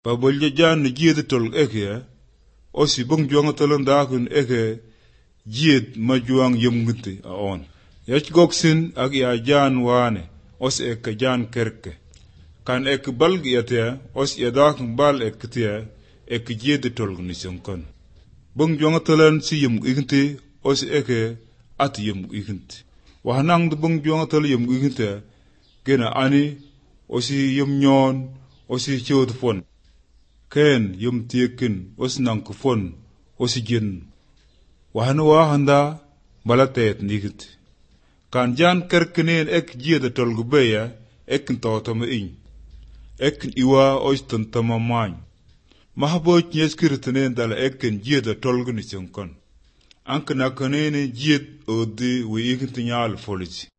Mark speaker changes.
Speaker 1: bolje jan jied tol eke osi bong juang tolon dakun eke jied ma juang yemgunti a on yach goksin ag ya jan wane os eke jan kerke kan ek balgi yate os ya dakun bal ekte ek jied tol ni sonkon bong juang tolon si yem ignti os eke at yem ignti wahanang de bong juang tol yem ignti gena ani osi yem nyon osi chod fon ken yum tiekin os nang kufon osi gin wahanda balatet nigit kan jan kerkenen ek jieda tolgubeya ek ntotoma in ek iwa oiston tamaman mahaboch nyeskirtenen dala ekken jieda tolguni sonkon ankna kanene jied odi wi ikintinyal folisi